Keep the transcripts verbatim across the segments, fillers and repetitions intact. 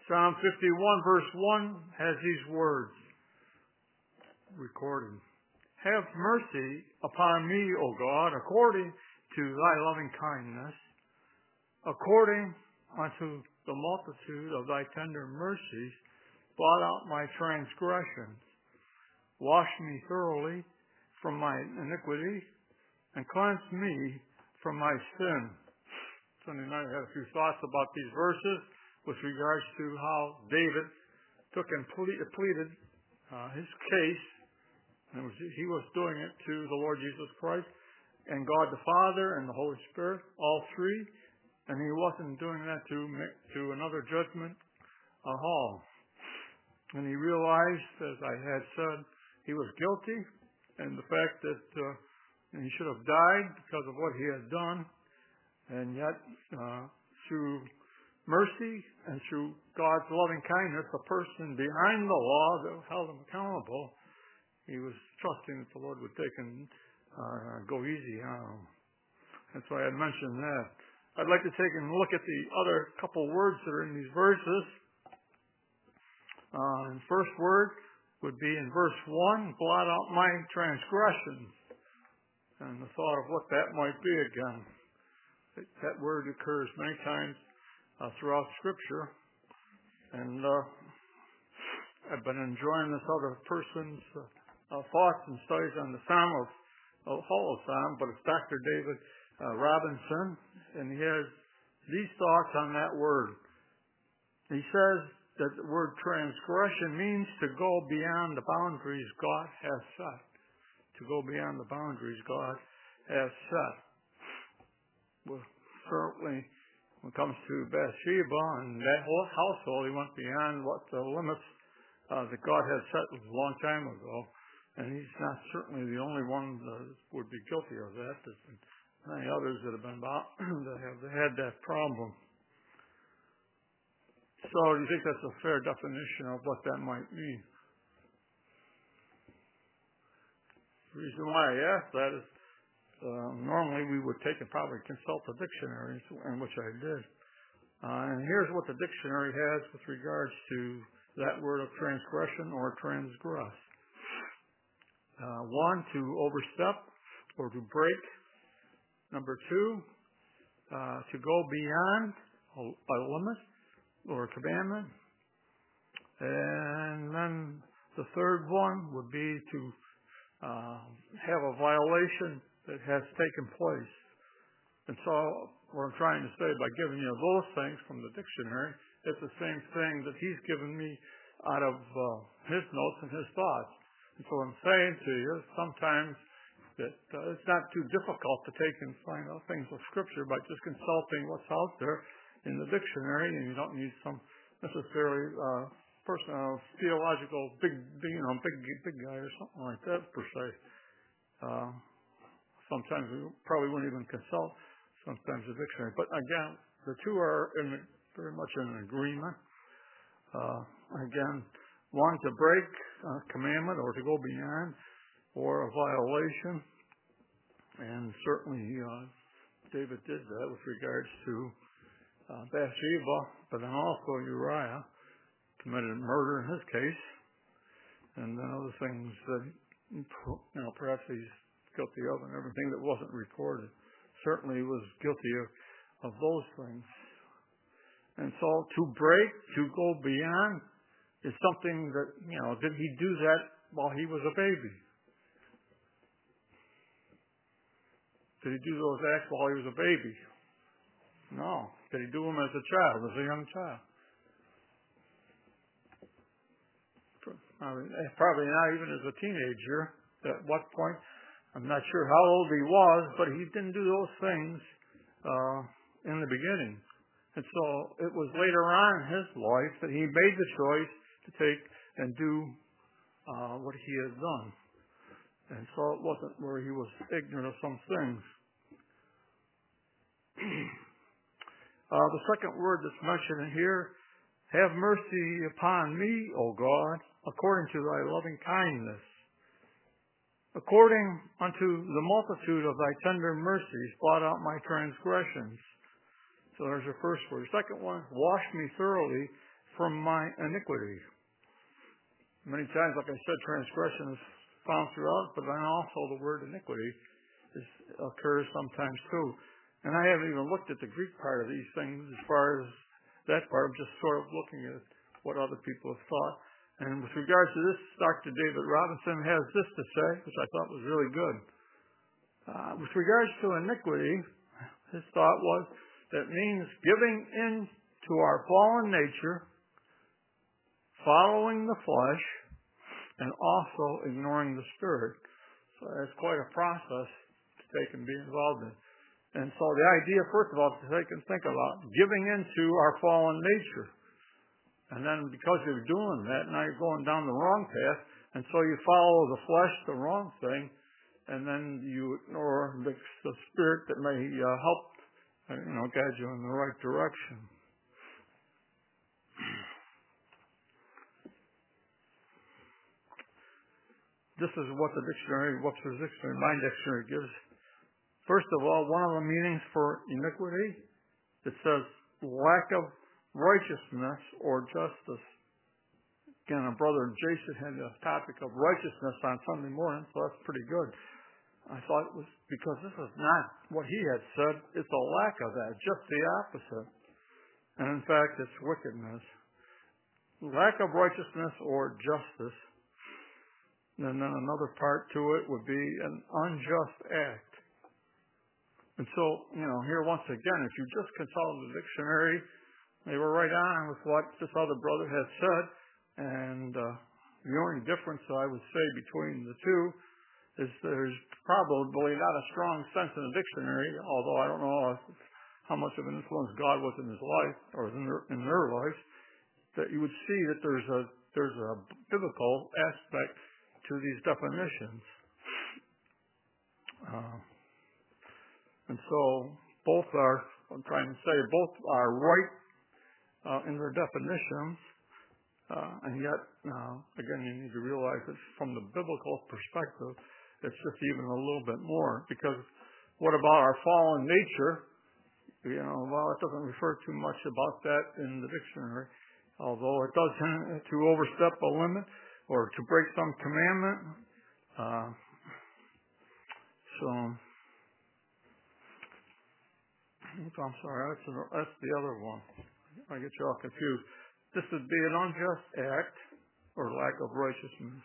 Psalm fifty-one verse one has these words recorded. Have mercy upon me, O God, according to thy loving kindness, according unto the multitude of thy tender mercies, blot out my transgressions. Wash me thoroughly from my iniquity, and cleanse me from my sin. Sunday night I had a few thoughts about these verses with regards to how David took and pleaded uh, his case. And it was, he was doing it to the Lord Jesus Christ and God the Father and the Holy Spirit, all three. And he wasn't doing that to to another judgment uh, hall. And he realized, as I had said, he was guilty, and the fact that uh, he should have died because of what he had done. And yet, uh, through mercy and through God's loving kindness, the person behind the law that held him accountable, he was trusting that the Lord would take and uh, go easy on him. And so I had mentioned that. I'd like to take and look at the other couple words that are in these verses. Uh, the first word would be in verse one, blot out my transgressions. And the thought of what that might be again. That word occurs many times uh, throughout Scripture. And uh, I've been enjoying this other person's uh, uh, thoughts and studies on the Psalm of, of Hall of Psalm, but it's Doctor David uh, Robinson, and he has these thoughts on that word. He says that the word transgression means to go beyond the boundaries God has set. To go beyond the boundaries God has set. Well, certainly, when it comes to Bathsheba and that whole household, he went beyond what the limits uh, that God had set a long time ago. And he's not certainly the only one that would be guilty of that. There's been many others that have been about that have had that problem. So, do you think that's a fair definition of what that might mean? The reason why I ask that is uh, normally we would take and probably consult the dictionaries, and which I did. Uh, and here's what the dictionary has with regards to that word of transgression or transgress. Uh, one, to overstep or to break. Number two, uh, to go beyond a, a limit or a commandment. And then the third one would be to uh, have a violation that has taken place. And so what I'm trying to say by giving you those things from the dictionary, it's the same thing that he's given me out of uh, his notes and his thoughts. And so I'm saying to you, sometimes that uh, it's not too difficult to take and find out things of Scripture by just consulting what's out there in the dictionary, and you don't need some necessarily uh, person, uh, theological big, big, you know, big, big guy or something like that per se. Uh, sometimes we probably wouldn't even consult sometimes the dictionary. But again, the two are in, very much in agreement. Uh, again, one to break a commandment or to go beyond, or a violation. And certainly uh, David did that with regards to uh, Bathsheba, but then also Uriah committed murder in his case, and then other things that you know perhaps he's guilty of and everything that wasn't recorded. Certainly he was guilty of, of those things. And so to break, to go beyond, is something that, you know, did he do that while he was a baby? Did he do those acts while he was a baby? No. Did he do them as a child, as a young child? Probably not even as a teenager. At what point? I'm not sure how old he was, but he didn't do those things uh, in the beginning. And so it was later on in his life that he made the choice to take and do uh, what he had done. And so it wasn't where he was ignorant of some things. uh, the second word that's mentioned here, have mercy upon me, O God, according to thy loving kindness. According unto the multitude of thy tender mercies, blot out my transgressions. So there's the first word. Second one, wash me thoroughly from my iniquity. Many times, like I said, transgression is found throughout, but then also the word iniquity is, occurs sometimes too. And I haven't even looked at the Greek part of these things as far as that part. I'm just sort of looking at what other people have thought. And with regards to this, Doctor David Robinson has this to say, which I thought was really good. Uh, with regards to iniquity, his thought was that means giving in to our fallen nature, following the flesh, and also ignoring the spirit. So that's quite a process to take and be involved in. And so the idea, first of all, to take and think about giving into our fallen nature. And then because you're doing that, now you're going down the wrong path, and so you follow the flesh, the wrong thing, and then you ignore the, the spirit that may uh, help, uh, you know, guide you in the right direction. This is what the dictionary, Webster's Dictionary, my dictionary gives. First of all, one of the meanings for iniquity, it says lack of righteousness or justice. Again, our brother Jason had a topic of righteousness on Sunday morning, so that's pretty good. I thought it was because this is not what he had said. It's a lack of that, just the opposite. And in fact, it's wickedness. Lack of righteousness or justice. And then another part to it would be an unjust act. And so, you know, here once again, if you just consult the dictionary, they were right on with what this other brother had said. And uh, the only difference I would say between the two is there's probably not a strong sense in the dictionary, although I don't know if, how much of an influence God was in his life or in their, in their life, that you would see that there's a there's a biblical aspect to these definitions. Uh, and so both are, I'm trying to say, both are right uh, in their definitions, uh, and yet, uh, again, you need to realize that from the biblical perspective, it's just even a little bit more, because what about our fallen nature? You know, well, it doesn't refer too much about that in the dictionary, although it does tend to overstep a limit or to break some commandment. Uh, so, I'm sorry, that's, that's the other one. I get you all confused. This would be an unjust act or lack of righteousness.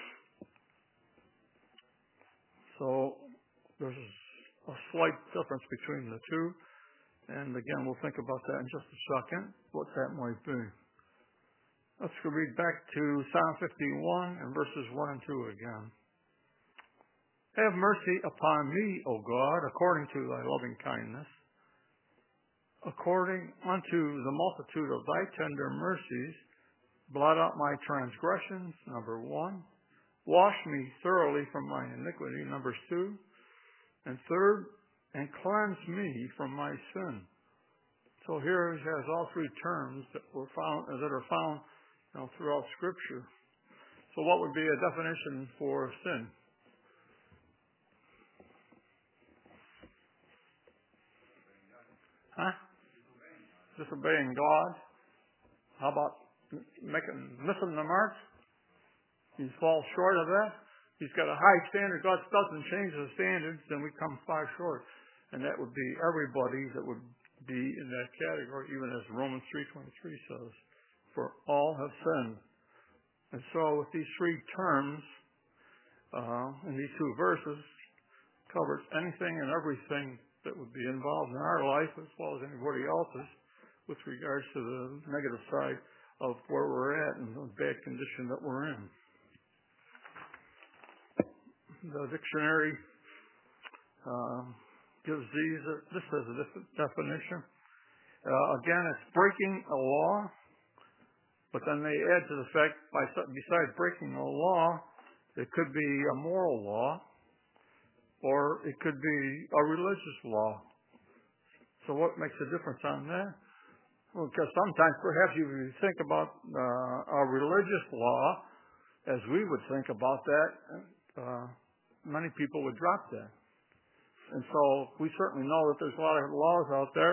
So there's a slight difference between the two. And again, we'll think about that in just a second, what that might be. Let's go read back to Psalm fifty-one and verses one and two again. Have mercy upon me, O God, according to thy loving kindness. According unto the multitude of thy tender mercies, blot out my transgressions, number one. Wash me thoroughly from my iniquity, number two. And third, and cleanse me from my sin. So here it has all three terms that were found that are found, you know, throughout Scripture. So what would be a definition for sin? Huh? Disobeying God. How about making missing the mark? You fall short of that. He's got a high standard. God doesn't change the standards, then we come far short. And that would be everybody that would be in that category, even as Romans three twenty-three says, for all have sinned. And so with these three terms, uh, in these two verses, covers anything and everything that would be involved in our life as well as anybody else's with regards to the negative side of where we're at and the bad condition that we're in. The dictionary uh, gives these, uh, this as a definition. Uh, again, it's breaking a law, but then they add to the fact, by, besides breaking a law, it could be a moral law, or it could be a religious law. So what makes a difference on that? Well, because sometimes perhaps if you think about uh, a religious law, as we would think about that, uh, many people would drop that. And so we certainly know that there's a lot of laws out there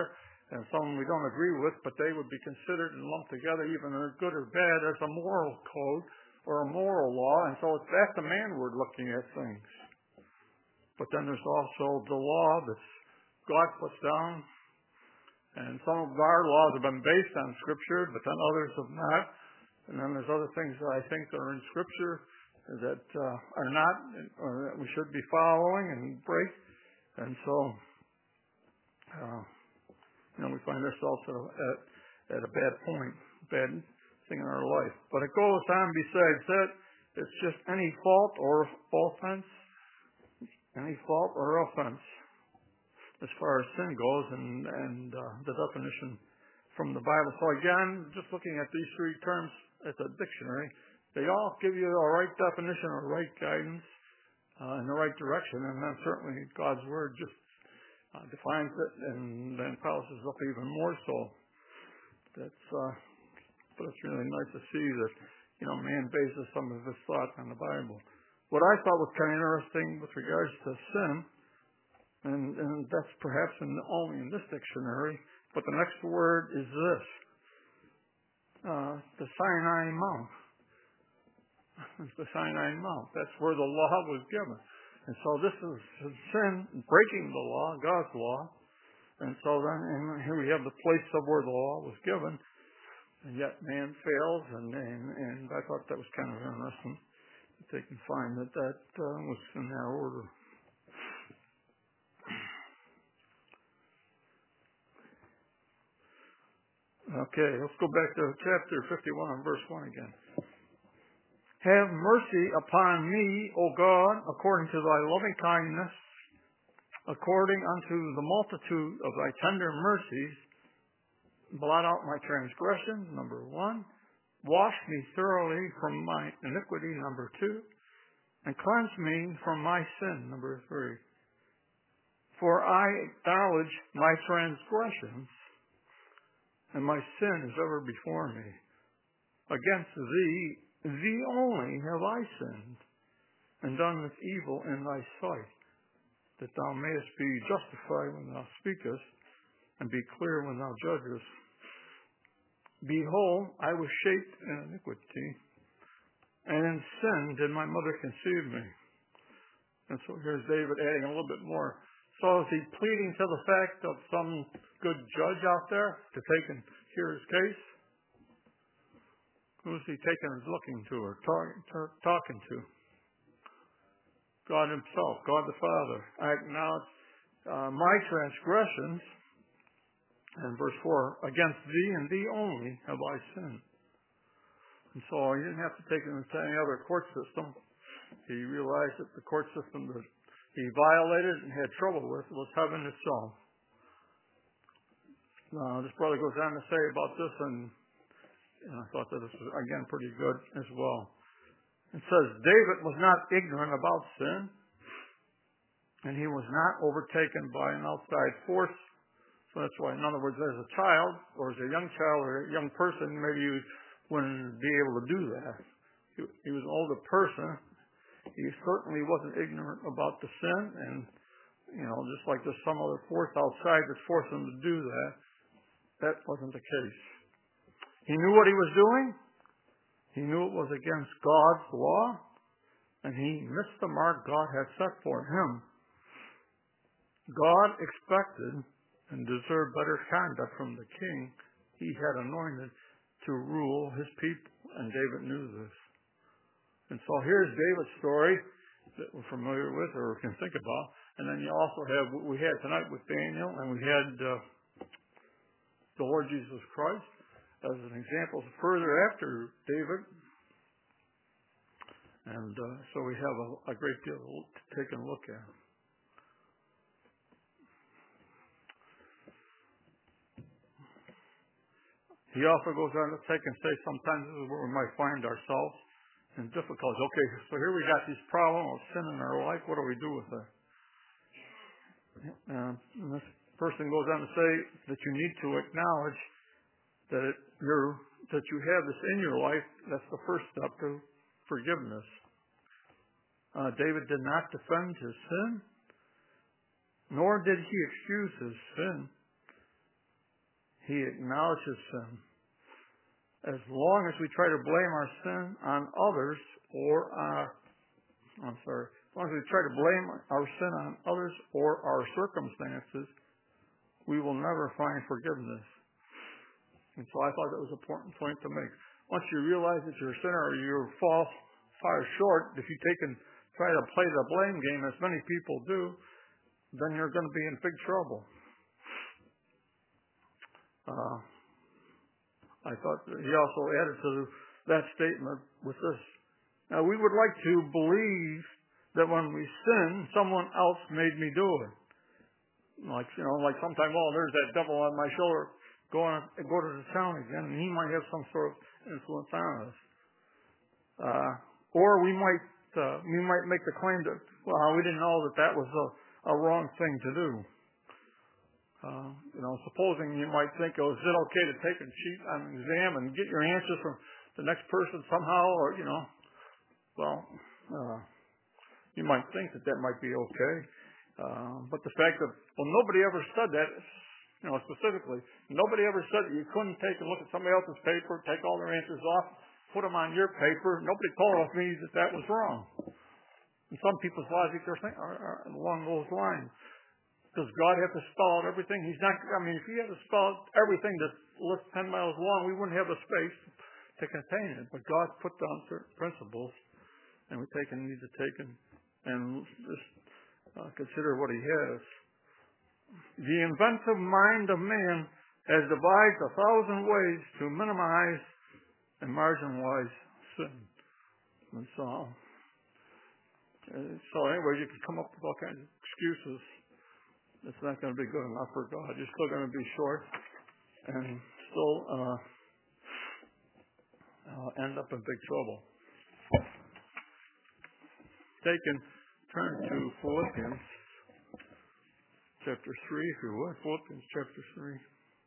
and some we don't agree with, but they would be considered and lumped together, even if they're good or bad, as a moral code or a moral law. And so it's that's the manward looking at things. But then there's also the law that God puts down. And some of our laws have been based on Scripture, but then others have not. And then there's other things that I think that are in Scripture that uh, are not, or that we should be following and break. And so, uh, you know, we find ourselves at a, at, at a bad point, bad thing in our life. But it goes on besides that, it's just any fault or offense, any fault or offense, as far as sin goes, and, and uh, the definition from the Bible. So again, just looking at these three terms at the dictionary, they all give you a right definition or right guidance uh, in the right direction, and then certainly God's Word just uh, defines it and then polishes up even more so. That's, uh, but it's really nice to see that, you know, man bases some of his thoughts on the Bible. What I thought was kind of interesting with regards to sin, and, and that's perhaps in, only in this dictionary, but the next word is this, uh, the Sinai Mount. It's the Sinai Mount. That's where the law was given. And so this is sin, breaking the law, God's law. And so then and here we have the place of where the law was given, and yet man fails, and, and, and I thought that was kind of interesting. They can find that that uh, was in that order. Okay, let's go back to chapter fifty-one and verse one again. Have mercy upon me, O God, according to thy loving kindness, according unto the multitude of thy tender mercies. Blot out my transgression, number one. Wash me thoroughly from my iniquity, number two. And cleanse me from my sin, number three. For I acknowledge my transgressions, and my sin is ever before me. Against thee, thee only have I sinned, and done this evil in thy sight, that thou mayest be justified when thou speakest, and be clear when thou judgest. Behold, I was shaped in iniquity, and in sin did my mother conceive me. And so here's David adding a little bit more. So is he pleading to the fact of some good judge out there to take and hear his case? Who is he taking and looking to or talk, talking to? God himself, God the Father. I acknowledge uh, my transgressions, and verse four, against thee and thee only have I sinned. And so he didn't have to take it into any other court system. He realized that the court system that he violated and had trouble with was heaven itself. Uh, this brother goes on to say about this, and, and I thought that this was, again, pretty good as well. It says, David was not ignorant about sin, and he was not overtaken by an outside force. So that's why, in other words, as a child, or as a young child, or a young person, maybe you wouldn't be able to do that. He, he was an older person. He certainly wasn't ignorant about the sin, and, you know, just like there's some other force outside that's forcing him to do that, that wasn't the case. He knew what he was doing. He knew it was against God's law, and he missed the mark God had set for him. God expected and deserved better conduct from the king he had anointed to rule his people, and David knew this. And so here's David's story that we're familiar with or can think about. And then you also have what we had tonight with Daniel, and we had uh, the Lord Jesus Christ as an example further after David. And uh, so we have a, a great deal to take a look at. He also goes on to take and say sometimes this is where we might find ourselves in difficulties. Okay, so here we got this problem of sin in our life. What do we do with it? And this person goes on to say that you need to acknowledge that it, you're, that you have this in your life. That's the first step to forgiveness. Uh, David did not defend his sin, nor did he excuse his sin. He acknowledges sin. As long as we try to blame our sin on others or our, I'm sorry, as long as we try to blame our sin on others or our circumstances, we will never find forgiveness. And so I thought that was an important point to make. Once you realize that you're a sinner or you fall far short, if you take and try to play the blame game, as many people do, then you're going to be in big trouble. Uh, I thought that he also added to that statement with this. Now, we would like to believe that when we sin, someone else made me do it. Like, you know, like sometime, oh, there's that devil on my shoulder. Go on, go to the town again, and he might have some sort of influence on us. Uh, or we might, uh, we might make the claim that, well, we didn't know that that was a, a wrong thing to do. Uh, you know, supposing you might think, oh, is it okay to take and cheat on an exam and get your answers from the next person somehow, or, you know, well, uh, you might think that that might be okay. Uh, but the fact that, well, nobody ever said that, you know, specifically. Nobody ever said that you couldn't take and look at somebody else's paper, take all their answers off, put them on your paper. Nobody told me that that was wrong. And some people's logic are, are, are along those lines. Does God have to spell out everything? He's not. I mean, if He had to spell out everything that lists ten miles long, we wouldn't have a space to contain it. But God put down certain principles, and we take and need to take and, and just uh, consider what He has. The inventive mind of man has devised a thousand ways to minimize and marginalize sin. And so, uh, so anyway, you can come up with all kinds of excuses. It's not going to be good enough for God. You're still going to be short and still uh, uh, end up in big trouble. Take and turn to Philippians chapter three, if you would. Philippians chapter three.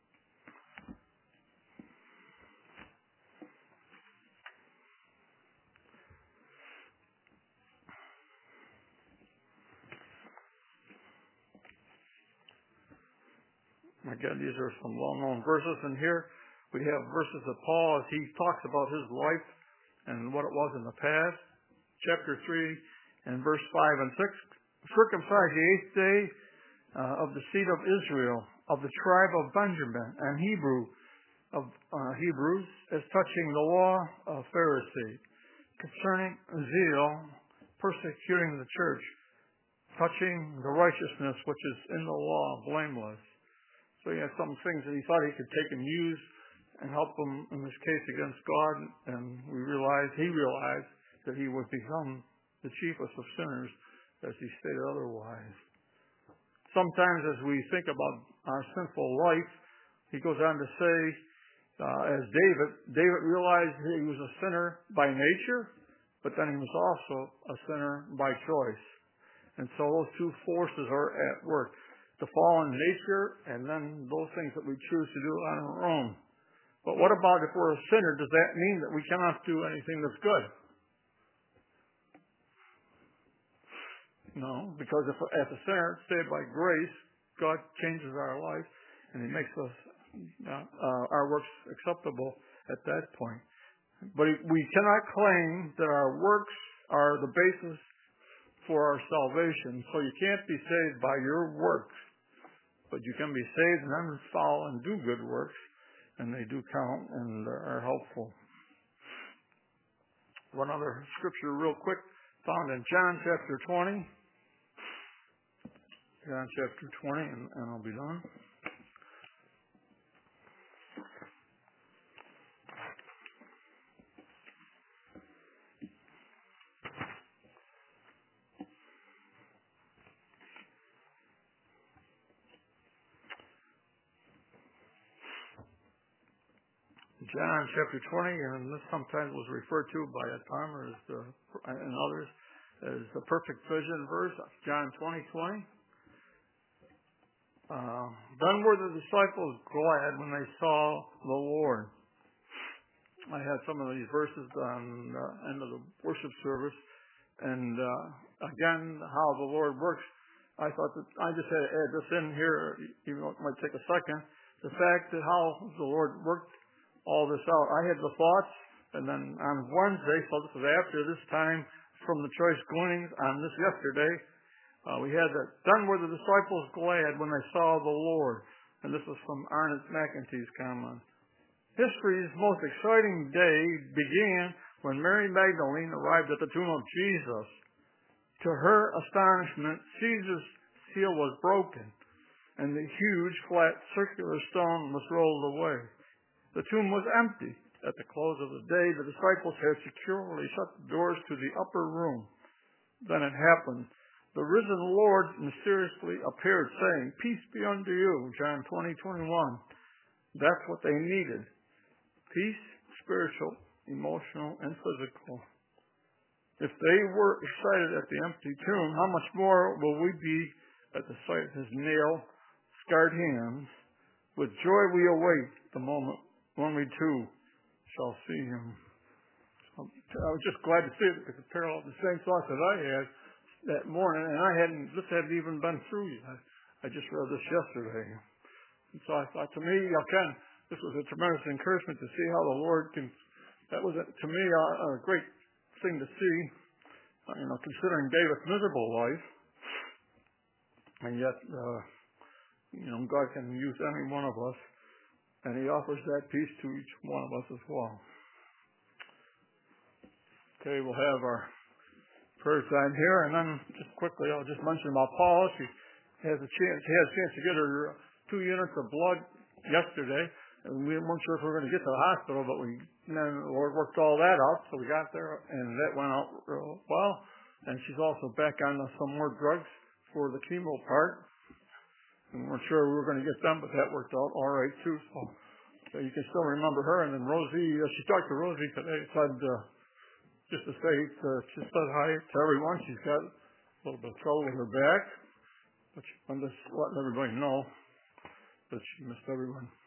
Again, these are some well-known verses, and here we have verses of Paul as he talks about his life and what it was in the past. Chapter three and verse five and six. Circumcised the eighth day uh, of the seed of Israel, of the tribe of Benjamin, and Hebrew of uh, Hebrews, as touching the law of Pharisee, concerning zeal, persecuting the church, touching the righteousness which is in the law, blameless. So he had some things that he thought he could take and use and help him in this case against God, and we realized, he realized that he would become the chiefest of sinners, as he stated otherwise. Sometimes as we think about our sinful life, he goes on to say, uh, as David, David realized he was a sinner by nature, but then he was also a sinner by choice. And so those two forces are at work. The fallen nature, and then those things that we choose to do on our own. But what about if we're a sinner? Does that mean that we cannot do anything that's good? No, because if as a sinner saved by grace, God changes our life, and He makes us uh, uh, our works acceptable at that point. But we cannot claim that our works are the basis for our salvation. So you can't be saved by your works. But you can be saved and then follow and do good works, and they do count and are helpful. One other scripture real quick, found in John chapter twenty. John chapter twenty, and, and I'll be done. John chapter twenty, and this sometimes was referred to by a Palmer as the, and others as the perfect vision verse, John twenty twenty. Uh, then were the disciples glad when they saw the Lord. I had some of these verses on the end of the worship service, and uh, again, how the Lord works. I thought that I just had to add this in here, even though it might take a second. the fact that how the Lord worked all this out. I had the thoughts, and then on Wednesday, so this was after this time from the choice gleanings on this yesterday, uh, we had that, then were the disciples glad when they saw the Lord. And this was from Arnott McEntee's comment. History's most exciting day began when Mary Magdalene arrived at the tomb of Jesus. To her astonishment, Caesar's seal was broken, and the huge, flat, circular stone was rolled away. The tomb was empty. At the close of the day, the disciples had securely shut the doors to the upper room. Then it happened. The risen Lord mysteriously appeared, saying, "Peace be unto you," John twenty, twenty-one. That's what they needed. Peace, spiritual, emotional, and physical. If they were excited at the empty tomb, how much more will we be at the sight of his nail-scarred hands? With joy we await the moment when we too shall see him. I was just glad to see it because it paralleled the same thoughts that I had that morning, and I hadn't, this hadn't even been through yet. I, I just read this yesterday. And so I thought, to me, again, this was a tremendous encouragement to see how the Lord can, that was, a, to me, a, a great thing to see, uh, you know, considering David's miserable life. And yet, uh, you know, God can use any one of us, and he offers that peace to each one of us as well. Okay, we'll have our prayer time here, and then just quickly, I'll just mention about Paula. She has a chance, she had a chance to get her two units of blood yesterday, and we weren't sure if we were going to get to the hospital, but we, and then the Lord worked all that out, so we got there, and that went out real well. And she's also back on some more drugs for the chemo part. And we weren't sure we were going to get them, but that worked out all right too. So, so you can still remember her. And then Rosie, uh, she talked to Rosie today, said uh, just to say, uh, she said hi to everyone. She's got a little bit of trouble with her back, but she, I'm just letting everybody know that she missed everyone.